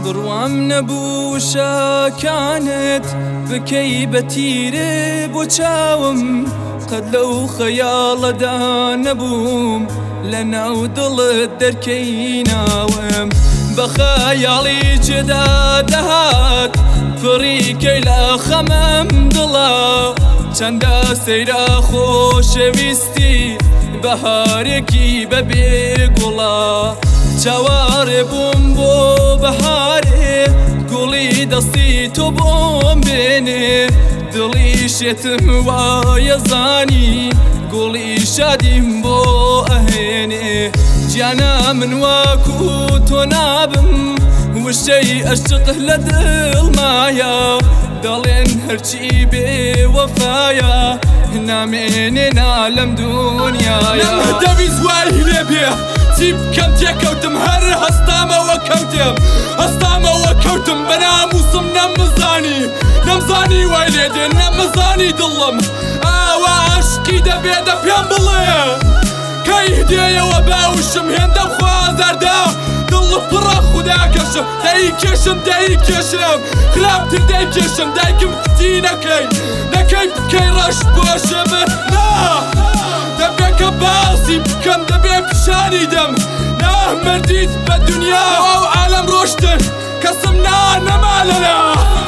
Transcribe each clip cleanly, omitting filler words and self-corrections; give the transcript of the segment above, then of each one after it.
بڕوام نەبوو شاکانت بکەی بە تیرێ بۆ چاوم قەت لەو خەیاڵەدا نەبووم لە ناو دڵت دەرکەی ناوم بە خەیاڵی جێدا دەهات فڕیکەی لە خەمەم دڵە چەندە سەیرە خۆشەویستی بەهارێکی بەبێ گوڵە چاوەڕێ بووم بۆ بەهارێ گوڵی دەستی تۆ بۆم بێنێ دڵی شێتم وایە زانی گوڵی شادیم بۆ ئەهێنێ گیانە من واکو تۆ نابم وشەی ئەشق لە دڵمایە دەڵێن هەرچی بێوەفایە نامێنێنا لەم دونیایە دەوی زوای لێ بێ چی بکەم تێکەوتم هەر هەستامەوە کەوتم هەستامەوە کەوتم بە ناموسم نەمزانی وای لێ دێ نەمەزانی دڵم ئاوا عاشقی دەبێتە پێم بڵێ کەی دێیەوە باوشم هێندەم خوازەردا دڵ پڕە خوداکەشم دەیکێشم خراپتر دەیکێشم دایکم کتی نەکەی بکەی ڕەش بۆشەمە دەبێ کە باسی بکەم دەبێ پیشانی دەم نامەردیت بە دنیا ئەو عالەم ڕۆشتن کەسم نەما لەنا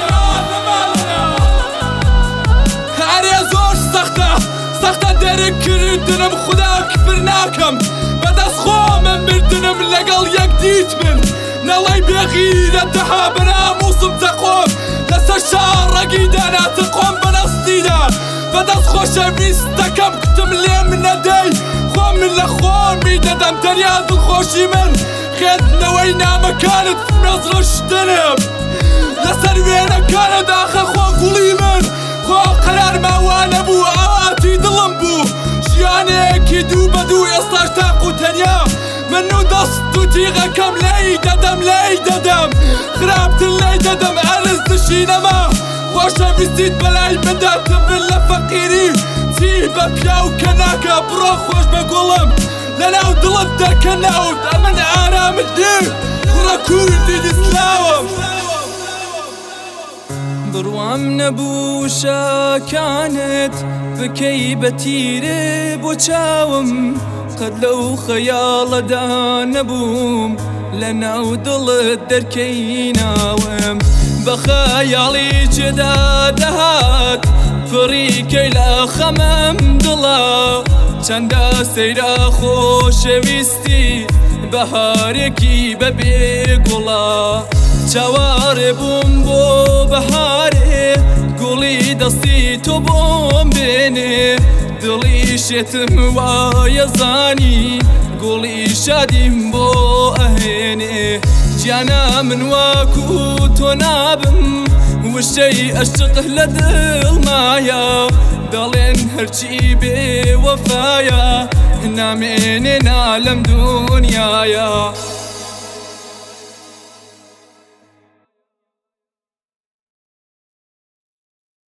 هەرێ زۆر سەختە دەرەکردنم خوددا کفر ناکەم بەدەست خۆمم بردنم لەگەڵ یەک دیت من نەڵەی بێغیرەتەها بە ناموسم تەقۆم لەسەر شاڕەگی داناتە قۆم بەنەستیدا بەدەست خۆشەویستەکەم کتم لێ من نەدەی خۆم من لە خۆمی دەدەم دەریا دڵخۆشی من خێندنەوەی نامەکانت مەزڕشتنم لەسەر وێنەکانە داخە خۆ گوڵی من خۆ قەرار ماوانە بوو ئاواتی دڵم بوو ژیانێکی دوو بە دوو ئێستاش تاق و تەنیا من و دەست و تیغەکەم لێی دەدەم خراپتر لێی دەدەم ئەرز دشینەما خۆشەویستیت بەلای مندا تبن لە فەقیری چی بە پیا و کە ناکە بڕۆ خۆش بە گوڵم لەناو دڵت دەکە ناوت ئەمن ئارامت نی کوڕە کوردی ئیسلاوم بڕوام نەبوو شاکانت بکەی بە تیرێ بۆ چاوم قەت لەو خەیاڵەدا نەبووم لە ناو دڵت دەرکەی ناوم بە خەیاڵی جێدا دەهات فڕیکەی لە خەمەم دڵە چەندە سەیرە خۆشەویستی بەهارێکی بەبێ گوڵە چاوەڕێ بووم بۆ بەهارێ گوڵی دەستی تۆ بۆم بێنێ دڵی شێتم وایە زانی گوڵی شادیم بۆ ئەهێنێ گیانە من واکو تۆ نابم وشەی ئەشق لە دڵمایە دەڵێن هەرچی بێوەفایە نامێنێنا لەم دونیایە